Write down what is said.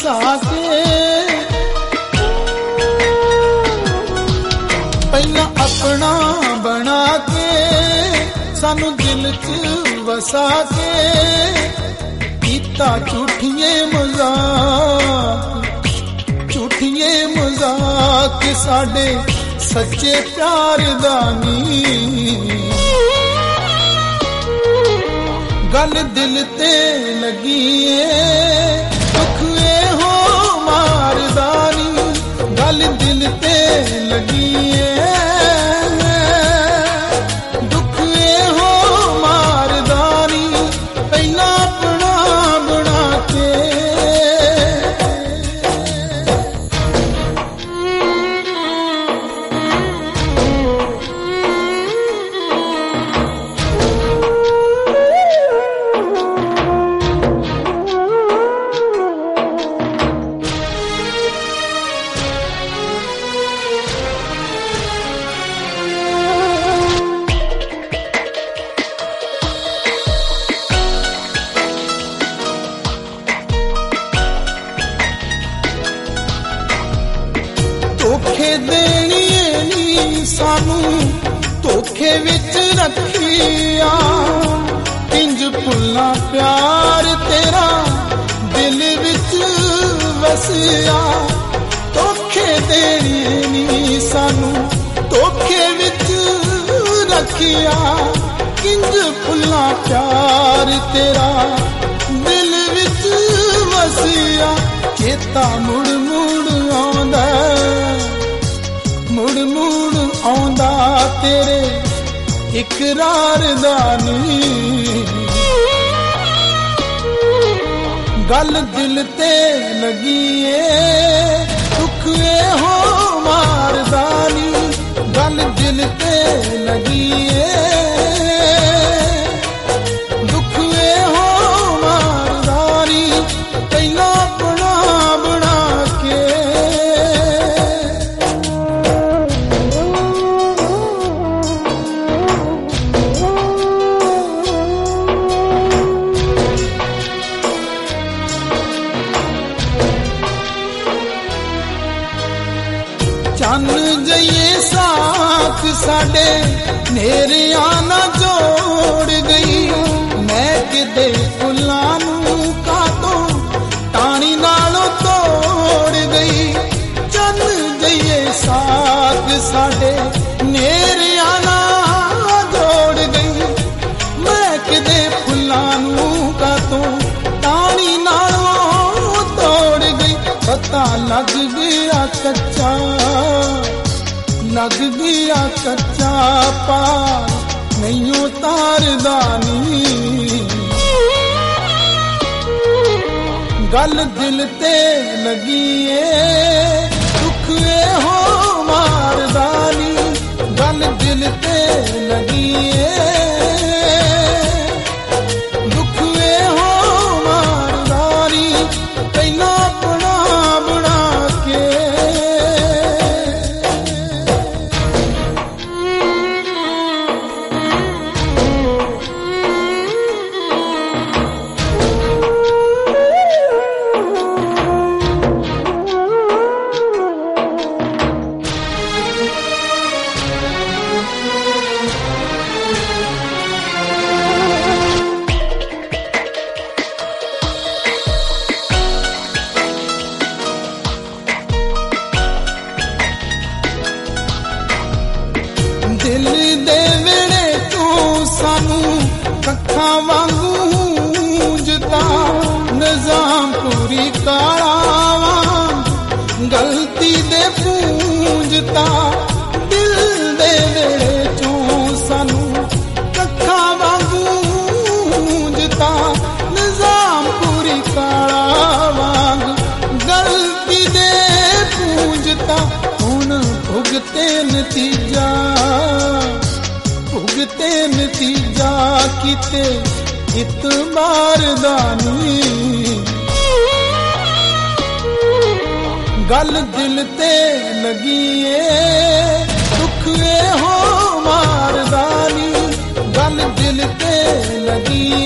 ਵਸਾ ਕੇ ਪਹਿਲਾਂ ਆਪਣਾ ਬਣਾ ਕੇ ਸਾਨੂੰ ਦਿਲ 'ਚ ਵਸਾ ਕੇ ਕੀਤਾ ਝੂਠੀਏ ਮਜ਼ਾਕ ਸਾਡੇ ਸੱਚੇ ਪਿਆਰ ਦਾ ਨੀ ਗੱਲ ਦਿਲ ਤੇ ਲੱਗੀ ਏ ਦੁੱਖ ਇਹੋ ਮਾਰਦਾ ਨੀ ਗੱਲ ਦਿਲ ਤੇ ਲੱਗੀ ਏ ਦੁੱਖ ਇਹੋ ਮਾਰਦਾ ਨੀ ਪਹਿਲਾਂ ਆਪਣਾ ਬਣਾ ਕੇ ਧੋਖੇ ਦੇਣੀਏ ਨੀ ਸਾਨੂੰ ਧੋਖੇ ਵਿੱਚ ਰੱਖਿਆ ਇੰਜ ਭੁੱਲਾਂ ਪਿਆਰ ਤੇਰਾ ਦਿਲ ਵਿੱਚ ਵਸਿਆ ਧੋਖੇ ਦੇਣੀਏ ਨੀ ਸਾਨੂੰ ਧੋਖੇ ਵਿੱਚ ਰੱਖਿਆ ਇੰਜ ਭੁੱਲਾਂ ਪਿਆਰ ਤੇਰਾ ਦਿਲ ਵਿੱਚ ਵਸਿਆ ਚੇਤਾ ਮੁੜ ਮੁੜ ਆਉਂਦਾ ਤੇਰੇ ਇਕਰਾਰ ਦਾ ਨੀ ਗੱਲ ਦਿਲ ਤੇ ਲੱਗੀ ਏ ਦੁੱਖ ਇਹੋ ਮਾਰਦਾ ਨੀ ਗੱਲ ਦਿਲ ਤੇ ਲੱਗੀ ਏ ਦੁੱਖ ਇਹੋ ਮਾਰਦਾ ਨੀ ਪਹਿਲਾਂ ਆਪਣਾ ਬਣਾ ਕੇ ਚੰਨ ਜਈਏ ਸਾਥ ਸਾਡੇ ਨੇਰਿਆਂ ਨਾ ਜੋੜ ਗਈ ਮੈਂ ਕਿਤੇ ਫੁੱਲਾਂ ਨੂੰ ਕਾਤੋਂ ਟਾਣੀ ਨਾਲੋਂ ਤੋੜ ਗਈ ਚੰਨ ਜਈਏ ਸਾਥ ਸਾਡੇ ਨੇਰਿਆਂ ਨਾ ਜੋੜ ਗਈ ਮੈਂ ਕਿਤੇ ਫੁੱਲਾਂ ਨੂੰ ਕਾਤੋਂ ਟਾਣੀ ਨਾਲੋਂ ਤੋੜ ਗਈ ਪਤਾ ਲੱਗ ਗਿਆ ਕੱਚਾ ਪਾਰ ਨਹੀਂ ਉਤਾਰਦਾ ਨੀ ਗੱਲ ਦਿਲ ਤੇ ਲੱਗੀ ਏ ਦੁੱਖ ਇਹੋ ਮਾਰਦਾ ਨੀ ਗੱਲ ਦਿਲ ਤੇ ਲੱਗੀ ਏ ਦੁੱਖ ਇਹੋ ਮਾਰਦਾ ਨੀ ਪਹਿਲਾਂ ਆਪਣਾ ਬਣਾ ਕੇ ਦਿਲ ਦੇ ਵੇੜੇ ਤੋਂ ਸਾਨੂੰ ਕੱਖਾਂ ਵਾਂਗੂ ਹੂੰਜਦਾ ਨਿਜ਼ਾਮ ਪੂਰੀ ਕਾਲਾ ਗਲਤੀ ਦੇ ਪੂੰਜਦਾ ਦਿਲ ਦੇ ਵੇੜੇ ਤੋਂ ਸਾਨੂੰ ਕੱਖਾਂ ਵਾਂਗੂ ਹੂੰਜਦਾ ਨਿਜ਼ਾਮ ਪੂਰੀ ਕਾਲਾ ਵਾਂਗ ਗਲਤੀ ਦੇ ਪੂੰਜਦਾ ਹੁਣ ਭੁਗਤੇ ਨਤੀਜਾ ਕਿਤੇ ਇਤਬਾਰ ਦਾ ਨੀ ਗੱਲ ਦਿਲ ਤੇ ਲੱਗੀ ਏ ਦੁੱਖ ਇਹੋ ਮਾਰਦਾ ਨੀ ਗੱਲ ਦਿਲ ਤੇ ਲੱਗੀ